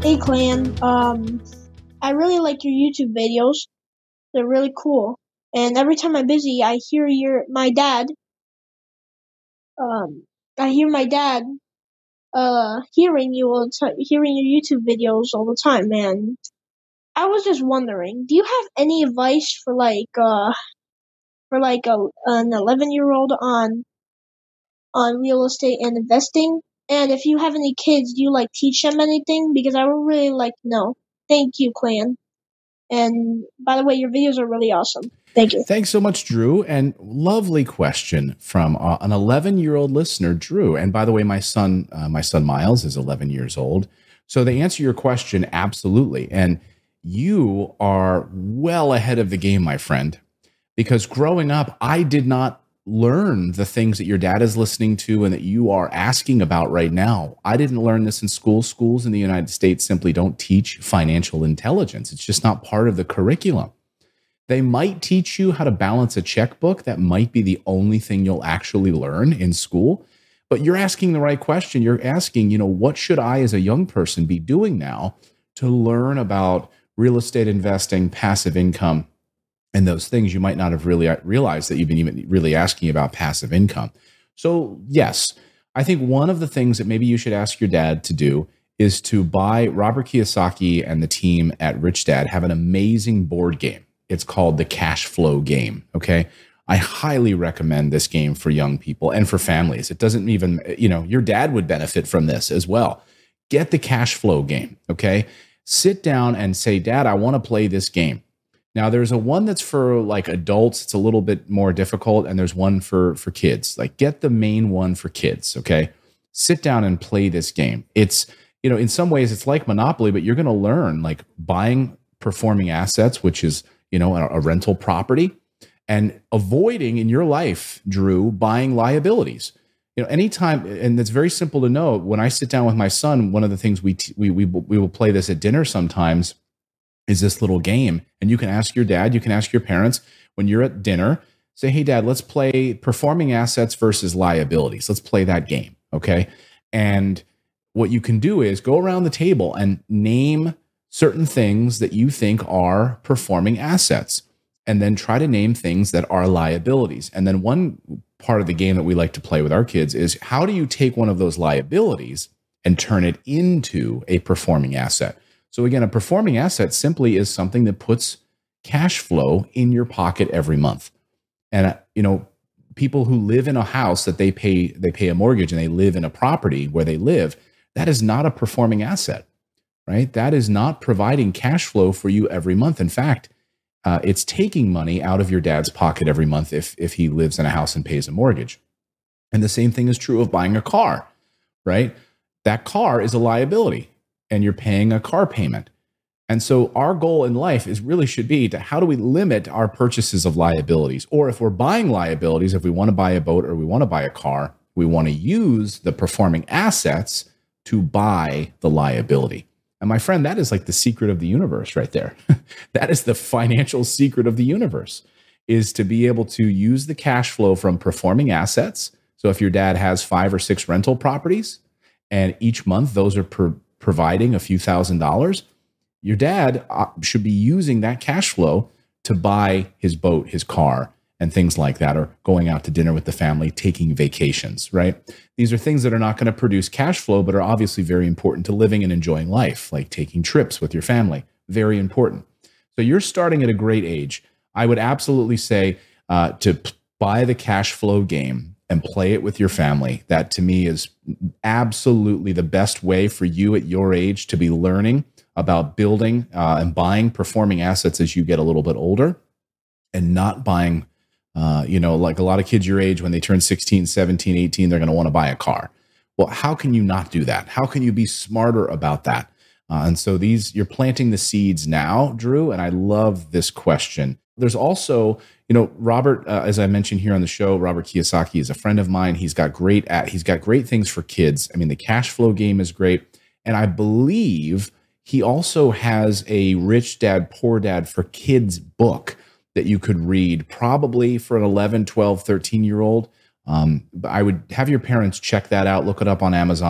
Hey Clan, I really like your YouTube videos. They're really cool. And every time I'm busy, um, I hear my dad, hearing your YouTube videos all the time, man. I was just wondering, do you have any advice for an 11-year-old on real estate and investing? And if you have any kids, do you teach them anything? Because I would really like to know. Thank you, Clan. And by the way, your videos are really awesome. Thank you. Thanks so much, Drew. And lovely question from an 11-year-old listener, Drew. And by the way, my son Miles is 11 years old. So to answer your question, absolutely. And you are well ahead of the game, my friend, because growing up, I did not learn the things that your dad is listening to and that you are asking about right now. I didn't learn this in school. Schools in the United States simply don't teach financial intelligence. It's just not part of the curriculum. They might teach you how to balance a checkbook. That might be the only thing you'll actually learn in school. But you're asking the right question. You're asking, what should I as a young person be doing now to learn about real estate investing, passive income, and those things? You might not have really realized that you've been even really asking about passive income. So yes, I think one of the things that maybe you should ask your dad to do is to buy Robert Kiyosaki and the team at Rich Dad have an amazing board game. It's called the Cash Flow Game. Okay. I highly recommend this game for young people and for families. It doesn't even, your dad would benefit from this as well. Get the Cash Flow Game. Okay. Sit down and say, Dad, I want to play this game. Now, there's a one that's for adults. It's a little bit more difficult. And there's one for kids. Get the main one for kids. Okay. Sit down and play this game. It's, in some ways it's like Monopoly, but you're going to learn buying performing assets, which is, a rental property, and avoiding in your life, Drew, buying liabilities. Anytime, and it's very simple to know. When I sit down with my son, one of the things we will play this at dinner sometimes is this little game. And you can ask your dad, you can ask your parents when you're at dinner, say, hey, Dad, let's play performing assets versus liabilities. Let's play that game. Okay. And what you can do is go around the table and name certain things that you think are performing assets, and then try to name things that are liabilities. And then one part of the game that we like to play with our kids is, how do you take one of those liabilities and turn it into a performing asset? So again, a performing asset simply is something that puts cash flow in your pocket every month. And people who live in a house that they pay a mortgage and they live in a property where they live, that is not a performing asset. Right? That is not providing cash flow for you every month. In fact, it's taking money out of your dad's pocket every month if he lives in a house and pays a mortgage. And the same thing is true of buying a car, right? That car is a liability and you're paying a car payment. And so our goal in life should be to, how do we limit our purchases of liabilities? Or if we're buying liabilities, if we want to buy a boat or we want to buy a car, we want to use the performing assets to buy the liability. And my friend, that is the secret of the universe right there. That is the financial secret of the universe, is to be able to use the cash flow from performing assets. So if your dad has 5 or 6 rental properties and each month those are providing a few $1,000s, your dad should be using that cash flow to buy his boat, his car, and things like that, or going out to dinner with the family, taking vacations, right? These are things that are not going to produce cash flow, but are obviously very important to living and enjoying life, like taking trips with your family, very important. So you're starting at a great age. I would absolutely say to buy the Cash Flow Game and play it with your family. That to me is absolutely the best way for you at your age to be learning about building and buying performing assets as you get a little bit older, and not buying like a lot of kids your age, when they turn 16, 17, 18, they're going to want to buy a car. Well, how can you not do that? How can you be smarter about that? And so you're planting the seeds now, Drew, and I love this question. There's also, Robert, as I mentioned here on the show, Robert Kiyosaki is a friend of mine. He's got great things for kids. I mean, the Cash Flow Game is great. And I believe he also has a Rich Dad, Poor Dad for Kids book that you could read, probably for an 11, 12, 13-year-old. But I would have your parents check that out, look it up on Amazon,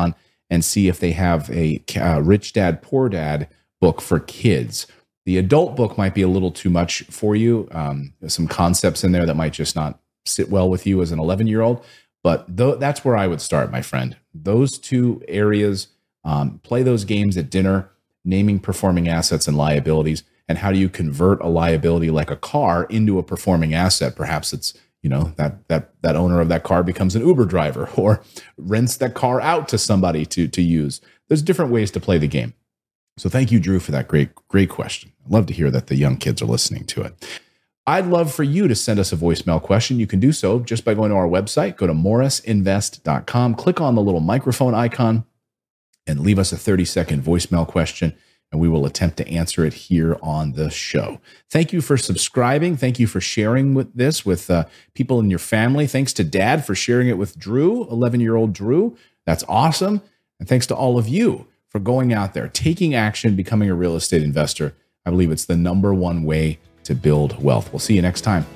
and see if they have a Rich Dad, Poor Dad book for kids. The adult book might be a little too much for you. There's some concepts in there that might just not sit well with you as an 11-year-old. But that's where I would start, my friend. Those two areas, play those games at dinner, naming performing assets and liabilities, and how do you convert a liability like a car into a performing asset? Perhaps it's, that owner of that car becomes an Uber driver or rents that car out to somebody to use. There's different ways to play the game. So thank you, Drew, for that great question. I'd love to hear that the young kids are listening to it. I'd love for you to send us a voicemail question. You can do so just by going to our website. Go to morrisinvest.com, click on the little microphone icon, and leave us a 30-second voicemail question, and we will attempt to answer it here on the show. Thank you for subscribing. Thank you for sharing this with people in your family. Thanks to Dad for sharing it with Drew, 11-year-old Drew. That's awesome. And thanks to all of you for going out there, taking action, becoming a real estate investor. I believe it's the #1 way to build wealth. We'll see you next time